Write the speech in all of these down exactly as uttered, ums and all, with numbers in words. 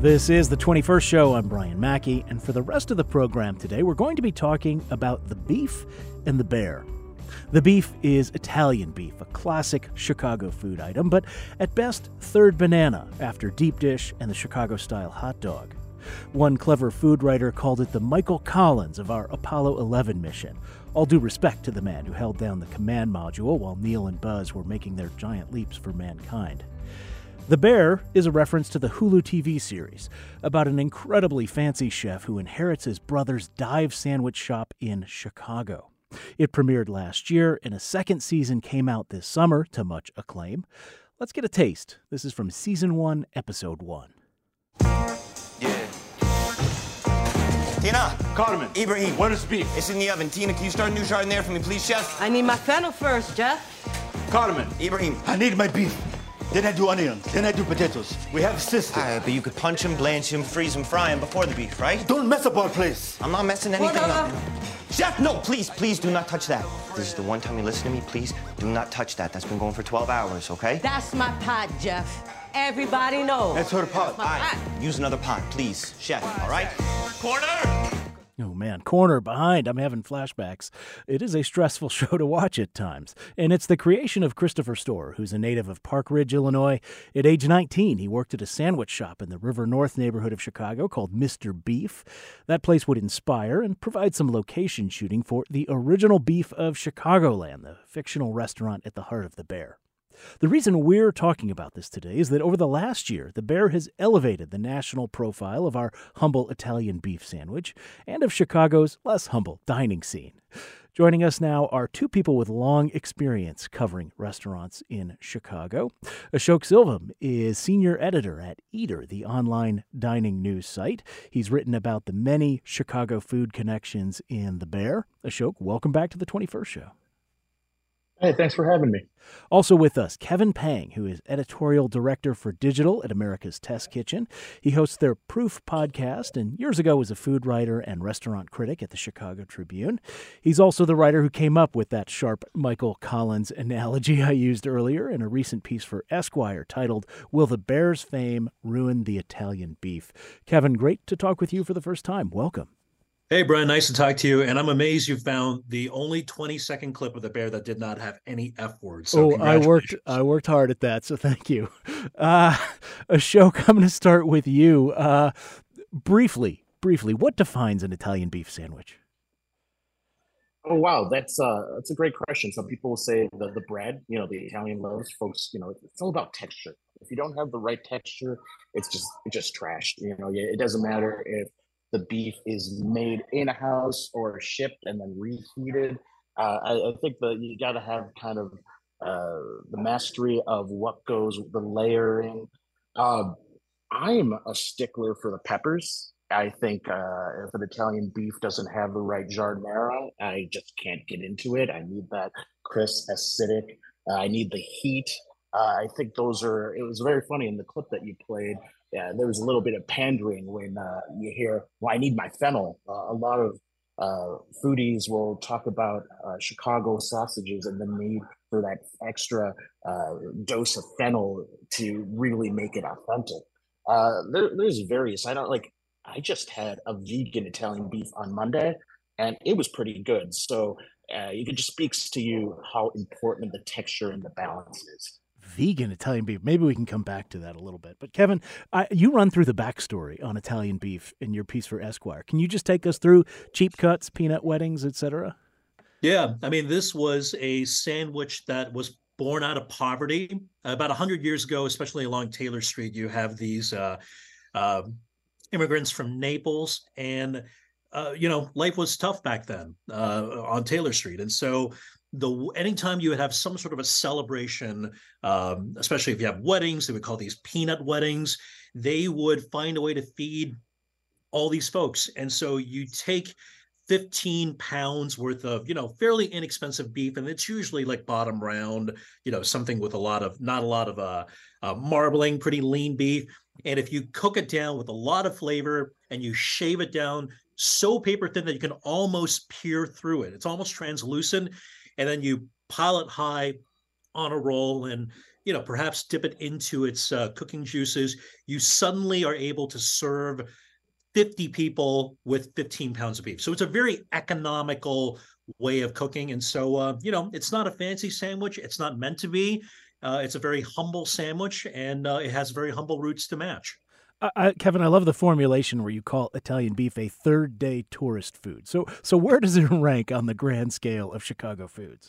This is the twenty-first show. I'm Brian Mackey, and for the rest of the program today, we're going to be talking about the beef and the bear. The beef is Italian beef, a classic Chicago food item, but at best, third banana after deep dish and the Chicago-style hot dog. One clever food writer called it the Michael Collins of our Apollo eleven mission. All due respect to the man who held down the command module while Neil and Buzz were making their giant leaps for mankind. The Bear is a reference to the Hulu T V series about an incredibly fancy chef who inherits his brother's dive sandwich shop in Chicago. It premiered last year, and a second season came out this summer to much acclaim. Let's get a taste. This is from Season one, Episode one. Yeah. Tina! Carmen. Ibrahim. Where's beef? It's in the oven. Tina, can you start a new jardiniere for me, please, chef? I need my fennel first, Jeff. Carmen. Ibrahim. I need my beef. Then I do onions. Then I do potatoes. We have a system. Alright, but you could punch him, blanch him, freeze him, fry him before the beef, right? Don't mess up our place. I'm not messing anything Hold up. on. Chef, no, please, please do not touch that. This is the one time you listen to me, please do not touch that. That's been going for twelve hours, okay? That's my pot, Jeff. Everybody knows. That's her pot. My All right, pot. use another pot, please, chef, all right? Corner! Oh man, corner behind. I'm having flashbacks. It is a stressful show to watch at times. And it's the creation of Christopher Storer, who's a native of Park Ridge, Illinois. At age nineteen, he worked at a sandwich shop in the River North neighborhood of Chicago called Mister Beef. That place would inspire and provide some location shooting for the original beef of Chicagoland, the fictional restaurant at the heart of the Bear. The reason we're talking about this today is that over the last year, the Bear has elevated the national profile of our humble Italian beef sandwich and of Chicago's less humble dining scene. Joining us now are two people with long experience covering restaurants in Chicago. Ashok Silvam is senior editor at Eater, the online dining news site. He's written about the many Chicago food connections in the Bear. Ashok, welcome back to the twenty-first show. Hey, thanks for having me. Also with us, Kevin Pang, who is editorial director for digital at America's Test Kitchen. He hosts their Proof podcast and years ago was a food writer and restaurant critic at the Chicago Tribune. He's also the writer who came up with that sharp Michael Collins analogy I used earlier in a recent piece for Esquire titled, "Will the Bear's Fame Ruin the Italian Beef?" Kevin, great to talk with you for the first time. Welcome. Hey, Brian, nice to talk to you. And I'm amazed you found the only twenty second clip of the Bear that did not have any F words. So oh, I worked I worked hard at that, so thank you. Uh, Ashok, I'm going to start with you. Uh, briefly, briefly, what defines an Italian beef sandwich? Oh wow, that's uh that's a great question. Some people will say the the bread, you know, the Italian loaves, folks, you know, it's all about texture. If you don't have the right texture, it's just it's just trashed. You know, it doesn't matter if the beef is made in a house or shipped and then reheated. Uh, I, I think that you got to have kind of uh, the mastery of what goes with the layering. Uh, I'm a stickler for the peppers. I think uh, if an Italian beef doesn't have the right giardiniera, I just can't get into it. I need that crisp, acidic. Uh, I need the heat. Uh, I think those are. It was very funny in the clip that you played. Yeah, there was a little bit of pandering when uh, you hear, well, I need my fennel. Uh, a lot of uh, foodies will talk about uh, Chicago sausages and the need for that extra uh, dose of fennel to really make it authentic. Uh, there, there's various, I don't like, I just had a vegan Italian beef on Monday and it was pretty good. So uh, it just speaks to you how important the texture and the balance is. Vegan Italian beef. Maybe we can come back to that a little bit. But Kevin, I, you run through the backstory on Italian beef in your piece for Esquire. Can you just take us through cheap cuts, peanut weddings, et cetera? Yeah, I mean, this was a sandwich that was born out of poverty. About one hundred years ago, especially along Taylor Street, you have these uh, uh, immigrants from Naples. And, uh, you know, life was tough back then uh, on Taylor Street. And so the anytime you would have some sort of a celebration, um, especially if you have weddings, they would call these peanut weddings, they would find a way to feed all these folks. And so you take fifteen pounds worth of, you know, fairly inexpensive beef, and it's usually like bottom round, you know, something with a lot of, not a lot of uh, uh, marbling, pretty lean beef. And if you cook it down with a lot of flavor and you shave it down so paper thin that you can almost peer through it, it's almost translucent. And then you pile it high on a roll, and you know, perhaps dip it into its uh, cooking juices, you suddenly are able to serve fifty people with fifteen pounds of beef. So it's a very economical way of cooking. And so, uh, you know, it's not a fancy sandwich. It's not meant to be. Uh, it's a very humble sandwich, and uh, it has very humble roots to match. Uh, I, Kevin, I love the formulation where you call Italian beef a third-day tourist food. So, so where does it rank on the grand scale of Chicago foods?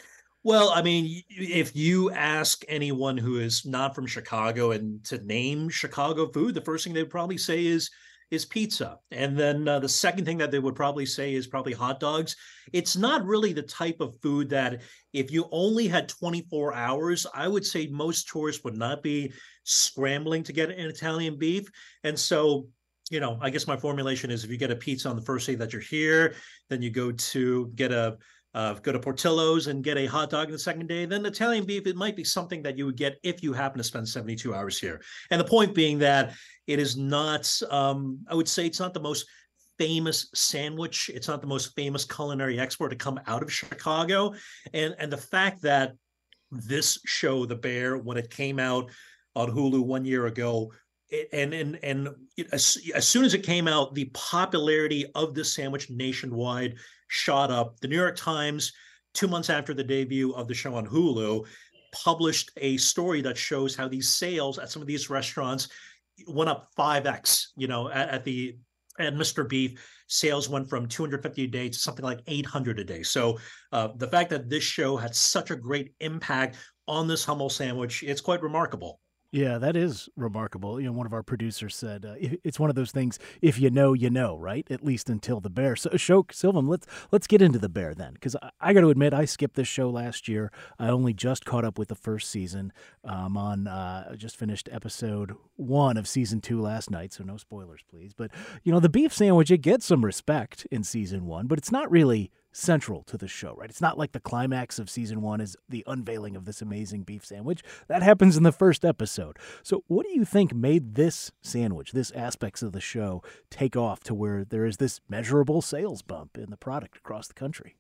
Well, I mean, if you ask anyone who is not from Chicago and to name Chicago food, the first thing they'd probably say is is pizza. And then uh, the second thing that they would probably say is probably hot dogs. It's not really the type of food that if you only had twenty-four hours, I would say most tourists would not be scrambling to get an Italian beef. And so, you know, I guess my formulation is if you get a pizza on the first day that you're here, then you go to get a Uh, go to Portillo's and get a hot dog the second day, then Italian beef, it might be something that you would get if you happen to spend seventy-two hours here. And the point being that it is not, um, I would say it's not the most famous sandwich. It's not the most famous culinary export to come out of Chicago. And, and the fact that this show, The Bear, when it came out on Hulu one year ago, It, and and and it, as, as soon as it came out, the popularity of this sandwich nationwide shot up. The New York Times, two months after the debut of the show on Hulu, published a story that shows how these sales at some of these restaurants went up five X. You know, at, at the at Mister Beef, sales went from two hundred fifty a day to something like eight hundred a day. So uh, the fact that this show had such a great impact on this humble sandwich, it's quite remarkable. Yeah, that is remarkable. You know, one of our producers said uh, it's one of those things. If you know, you know, right? At least until The Bear. So, Ashok Silvam, let's let's get into The Bear then, because I, I got to admit, I skipped this show last year. I only just caught up with the first season. Um, on uh, just finished episode one of season two last night, so no spoilers, please. But you know, the beef sandwich, it gets some respect in season one, but it's not really central to the show, right? It's not like the climax of season one is the unveiling of this amazing beef sandwich. That happens in the first episode. So what do you think made this sandwich, this aspects of the show, take off to where there is this measurable sales bump in the product across the country?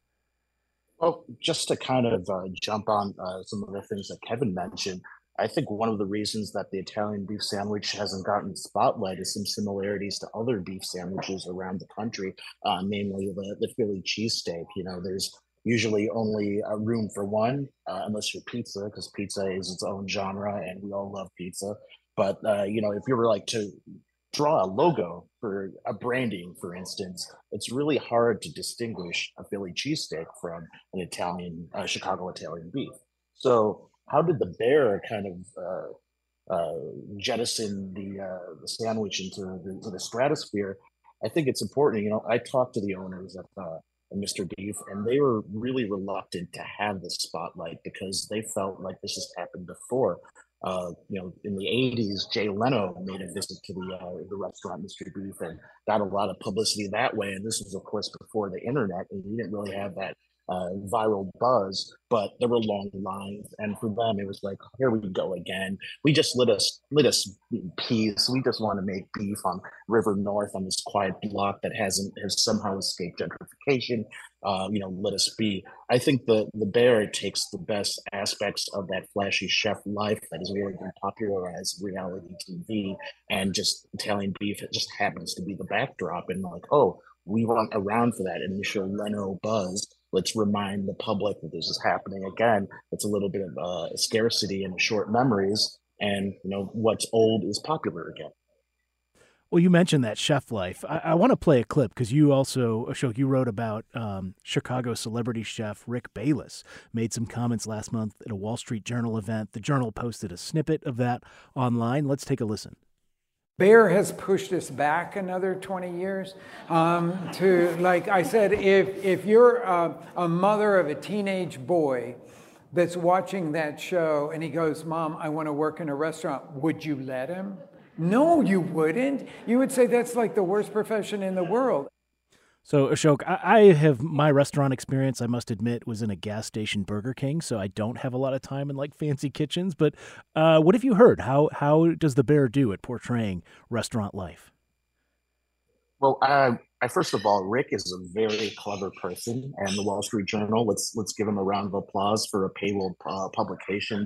Well, just to kind of uh, jump on uh, some of the things that Kevin mentioned, I think one of the reasons that the Italian beef sandwich hasn't gotten spotlight is some similarities to other beef sandwiches around the country, uh, namely the, the Philly cheesesteak. You know, there's usually only a room for one, uh, unless you're pizza, because pizza is its own genre and we all love pizza. But, uh, you know, if you were like to draw a logo for a branding, for instance, it's really hard to distinguish a Philly cheesesteak from an Italian, uh, Chicago Italian beef. So how did the Bear kind of uh, uh, jettison the uh, the sandwich into the, into the stratosphere? I think it's important. You know, I talked to the owners of uh, Mister Beef, and they were really reluctant to have the spotlight because they felt like this has happened before. Uh, you know, in the eighties, Jay Leno made a visit to the uh, the restaurant Mister Beef and got a lot of publicity that way. And this was, of course, before the internet, and he didn't really have that uh, viral buzz, but there were long lines, and for them it was like, here we go again. We just let us let us be peace. We just want to make beef on River North on this quiet block that hasn't has somehow escaped gentrification. Uh, you know, let us be. I think the the Bear takes the best aspects of that flashy chef life that has really been popularized reality T V, and just Italian beef. It just happens to be the backdrop, and like, oh, we weren't around for that initial Leno buzz. Let's remind the public that this is happening again. It's a little bit of uh, scarcity and short memories, and you know what's old is popular again. Well, you mentioned that chef life. I, I want to play a clip because you also, Ashok, you wrote about um, Chicago celebrity chef Rick Bayless, made some comments last month at a Wall Street Journal event. The Journal posted a snippet of that online. Let's take a listen. Bear has pushed us back another twenty years um, to, like I said, if, if you're a, a mother of a teenage boy that's watching that show and he goes, Mom, I want to work in a restaurant, would you let him? No, you wouldn't. You would say that's like the worst profession in the world. So, Ashok, I, I have my restaurant experience, I must admit, was in a gas station Burger King, so I don't have a lot of time in like fancy kitchens. But uh, what have you heard? How how does the Bear do at portraying restaurant life? Well, I, I first of all, Rick is a very clever person, and the Wall Street Journal, let's let's give him a round of applause for a paywall uh, publication to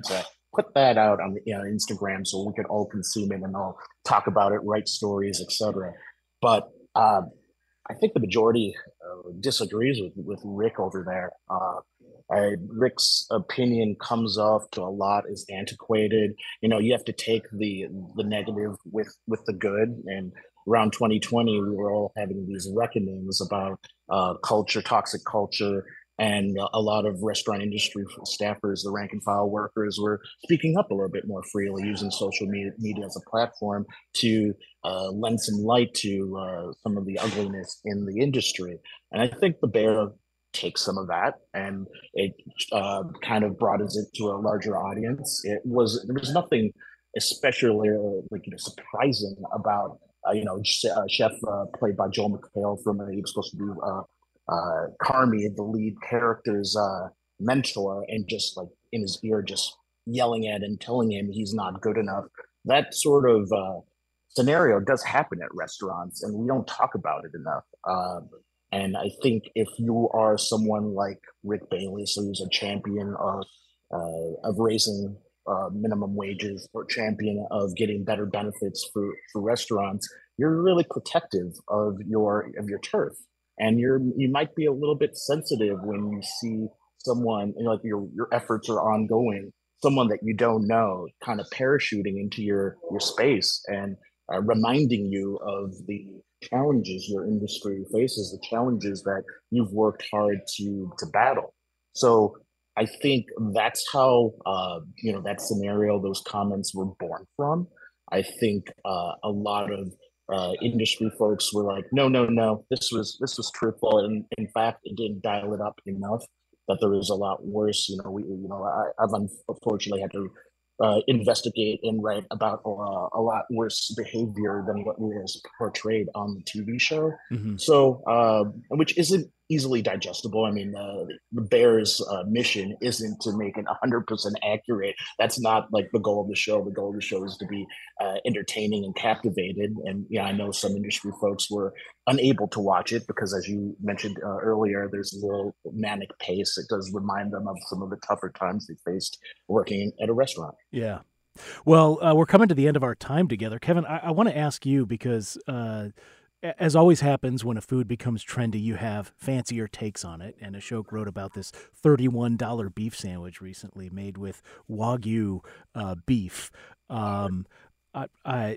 put that out on you know, Instagram so we could all consume it and all talk about it, write stories, et cetera. But uh, I think the majority uh, disagrees with, with Rick over there. Uh, I, Rick's opinion comes off to a lot as antiquated. You know, you have to take the the negative with with the good. And around twenty twenty, we were all having these reckonings about uh, culture, toxic culture, and a lot of restaurant industry staffers, the rank and file workers, were speaking up a little bit more freely, using social media, media as a platform to uh, lend some light to uh, some of the ugliness in the industry. And I think The Bear takes some of that, and it uh, kind of broadens it to a larger audience. It was there was nothing especially uh, like you know surprising about uh, you know uh, Chef uh, played by Joel McHale from uh, he was supposed to be. Uh, uh Carmy, the lead character's uh mentor, and just like in his ear just yelling at him, telling him he's not good enough. That sort of uh scenario does happen at restaurants, and we don't talk about it enough. Uh, and I think if you are someone like Rick Bayless, who's a champion of uh of raising uh minimum wages, or champion of getting better benefits for for restaurants, you're really protective of your of your turf. And you're you might be a little bit sensitive when you see someone, you know, like your your efforts are ongoing, someone that you don't know kind of parachuting into your your space and uh, reminding you of the challenges your industry faces, the challenges that you've worked hard to to battle. So I think that's how uh, you know that scenario, those comments were born from. I think uh, a lot of Uh, industry folks were like, no, no, no, this was this was truthful, and in fact, it didn't dial it up enough. That there was a lot worse. You know, we, you know, I, I've unfortunately had to uh, investigate and write about uh, a lot worse behavior than what was portrayed on the T V show. Mm-hmm. So, uh, which isn't easily digestible. I mean, uh, the Bears' uh, mission isn't to make it one hundred percent accurate. That's not like the goal of the show. The goal of the show is to be uh, entertaining and captivated. And yeah, I know some industry folks were unable to watch it because, as you mentioned uh, earlier, there's a little manic pace. It does remind them of some of the tougher times they faced working at a restaurant. Yeah. Well, uh, we're coming to the end of our time together. Kevin, I, I want to ask you because uh, as always happens when a food becomes trendy, you have fancier takes on it. And Ashok wrote about this thirty-one dollar beef sandwich recently made with Wagyu uh, beef. Um, I, I,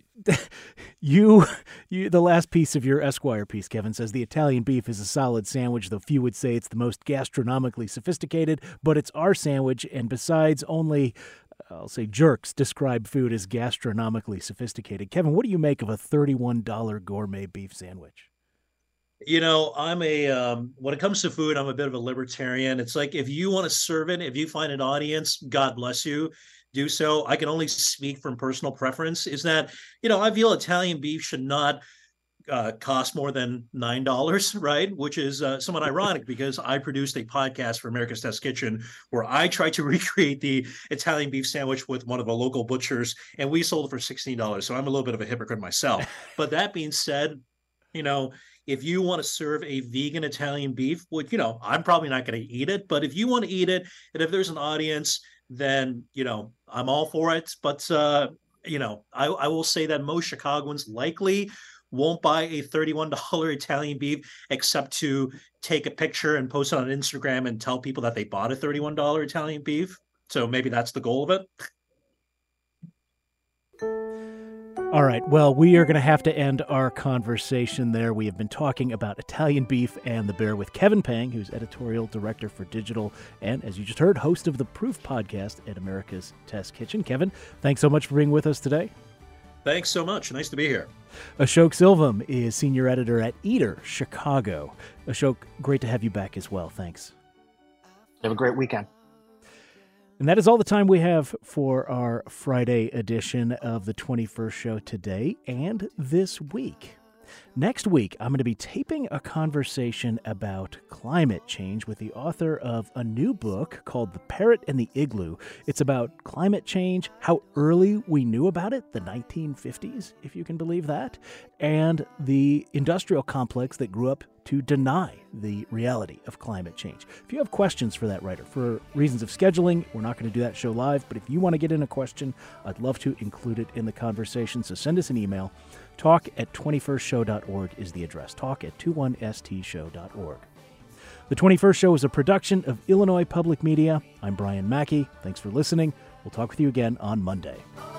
you, you, the last piece of your Esquire piece, Kevin, says the Italian beef is a solid sandwich, though few would say it's the most gastronomically sophisticated, but it's our sandwich. And besides, only, I'll say, jerks describe food as gastronomically sophisticated. Kevin, what do you make of a thirty-one dollar gourmet beef sandwich? You know, I'm a, um, when it comes to food, I'm a bit of a libertarian. It's like, if you want to serve it, if you find an audience, God bless you, do so. I can only speak from personal preference, is that, you know, I feel Italian beef should not uh, cost more than nine dollars, right? Which is uh, somewhat ironic because I produced a podcast for America's Test Kitchen where I tried to recreate the Italian beef sandwich with one of the local butchers, and we sold it for sixteen dollars. So I'm a little bit of a hypocrite myself. But that being said, you know, if you want to serve a vegan Italian beef, which, you know, I'm probably not going to eat it, but if you want to eat it, and if there's an audience, then, you know, I'm all for it. But, uh, you know, I, I will say that most Chicagoans likely won't buy a thirty-one dollar Italian beef except to take a picture and post it on Instagram and tell people that they bought a thirty-one dollar Italian beef. So maybe that's the goal of it. All right. Well, we are going to have to end our conversation there. We have been talking about Italian beef and the bear with Kevin Pang, who's editorial director for digital and, as you just heard, host of the Proof podcast at America's Test Kitchen. Kevin, thanks so much for being with us today. Thanks so much. Nice to be here. Ashok Silvam is senior editor at Eater Chicago. Ashok, great to have you back as well. Thanks. Have a great weekend. And that is all the time we have for our Friday edition of the twenty-first show today and this week. Next week, I'm going to be taping a conversation about climate change with the author of a new book called The Parrot and the Igloo. It's about climate change, how early we knew about it, the nineteen fifties, if you can believe that, and the industrial complex that grew up to deny the reality of climate change. If you have questions for that writer, for reasons of scheduling, we're not going to do that show live, but if you want to get in a question, I'd love to include it in the conversation. So send us an email. Talk at twenty-first show dot org is the address. Talk at twenty-one s t show dot org. The twenty-first Show is a production of Illinois Public Media. I'm Brian Mackey. Thanks for listening. We'll talk with you again on Monday.